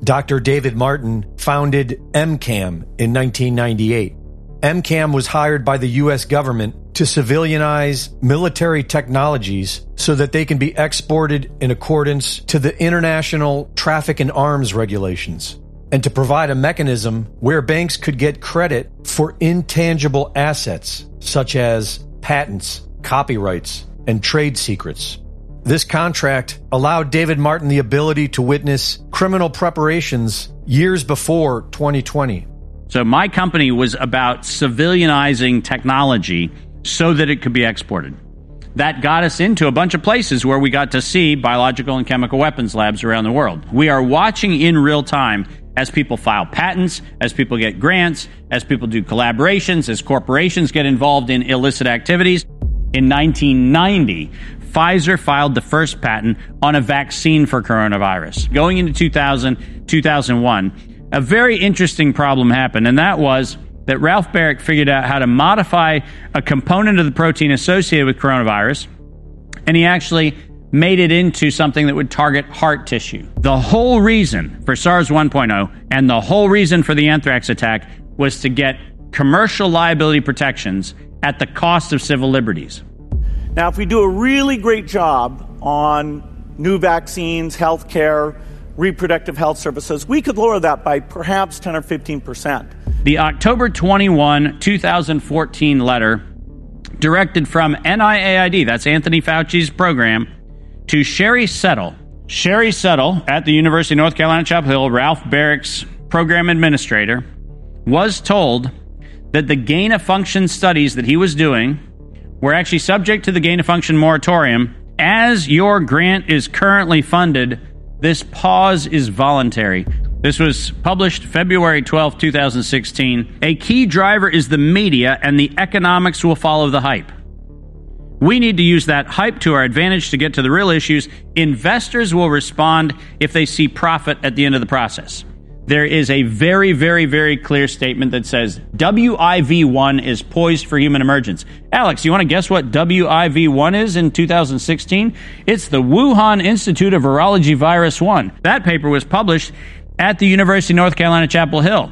Dr. David Martin founded MCAM in 1998. MCAM was hired by the U.S. government to civilianize military technologies so that they can be exported in accordance to the international traffic in arms regulations, and to provide a mechanism where banks could get credit for intangible assets such as patents, copyrights, and trade secrets. This contract allowed David Martin the ability to witness criminal preparations years before 2020. So my company was about civilianizing technology so that it could be exported. That got us into a bunch of places where we got to see biological and chemical weapons labs around the world. We are watching in real time as people file patents, as people get grants, as people do collaborations, as corporations get involved in illicit activities. In 1990, Pfizer filed the first patent on a vaccine for coronavirus. Going into 2001, a very interesting problem happened, and that was that Ralph Baric figured out how to modify a component of the protein associated with coronavirus, and he actually made it into something that would target heart tissue. The whole reason for SARS 1.0 and the whole reason for the anthrax attack was to get commercial liability protections at the cost of civil liberties. Now, if we do a really great job on new vaccines, healthcare, reproductive health services, we could lower that by perhaps 10 or 15%. The October 21, 2014 letter directed from NIAID, that's Anthony Fauci's program, to Sherry Settle. Sherry Settle at the University of North Carolina, Chapel Hill, Ralph Baric's program administrator, was told that the gain-of-function studies that he was doing were actually subject to the gain-of-function moratorium. As your grant is currently funded, this pause is voluntary. This was published February 12, 2016. A key driver is the media, and the economics will follow the hype. We need to use that hype to our advantage to get to the real issues. Investors will respond if they see profit at the end of the process. There is a very, very, very clear statement that says WIV1 is poised for human emergence. Alex, you want to guess what WIV1 is in 2016? It's the Wuhan Institute of Virology Virus 1. That paper was published at the University of North Carolina, Chapel Hill,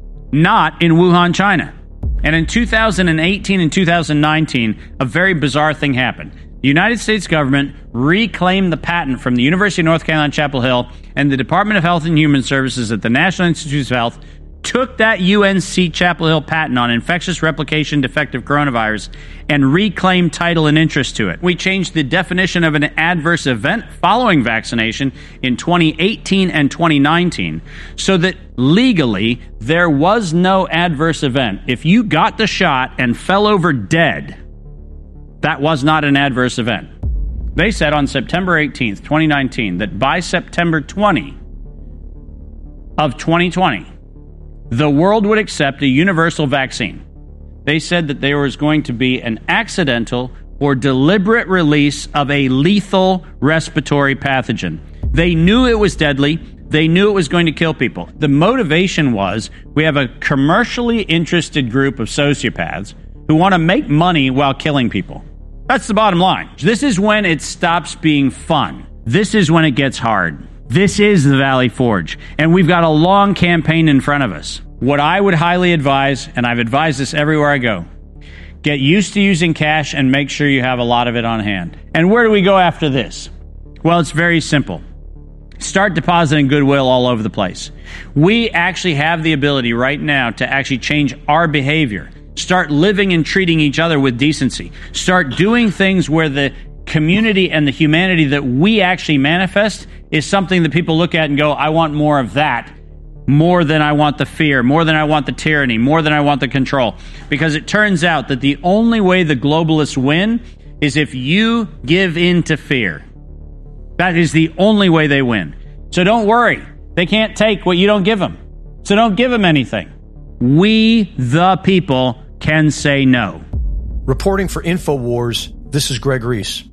not in Wuhan, China. And in 2018 and 2019, a very bizarre thing happened. The United States government reclaimed the patent from the University of North Carolina, Chapel Hill, and the Department of Health and Human Services at the National Institutes of Health took that UNC Chapel Hill patent on infectious replication defective coronavirus and reclaimed title and interest to it. We changed the definition of an adverse event following vaccination in 2018 and 2019 so that legally there was no adverse event. If you got the shot and fell over dead, that was not an adverse event. They said on September 18th, 2019, that by September 20 of 2020, the world would accept a universal vaccine. They said that there was going to be an accidental or deliberate release of a lethal respiratory pathogen. They knew it was deadly. They knew it was going to kill people. The motivation was we have a commercially interested group of sociopaths who want to make money while killing people. That's the bottom line. This is when it stops being fun. This is when it gets hard. This is the Valley Forge, and we've got a long campaign in front of us. What I would highly advise, and I've advised this everywhere I go, get used to using cash and make sure you have a lot of it on hand. And where do we go after this? Well, it's very simple. Start depositing goodwill all over the place. We actually have the ability right now to actually change our behavior. Start living and treating each other with decency. Start doing things where the community and the humanity that we actually manifest is something that people look at and go, I want more of that, more than I want the fear, more than I want the tyranny, more than I want the control. Because it turns out that the only way the globalists win is if you give in to fear. That is the only way they win. So don't worry. They can't take what you don't give them. So don't give them anything. We, the people, can say no. Reporting for InfoWars, this is Greg Reese.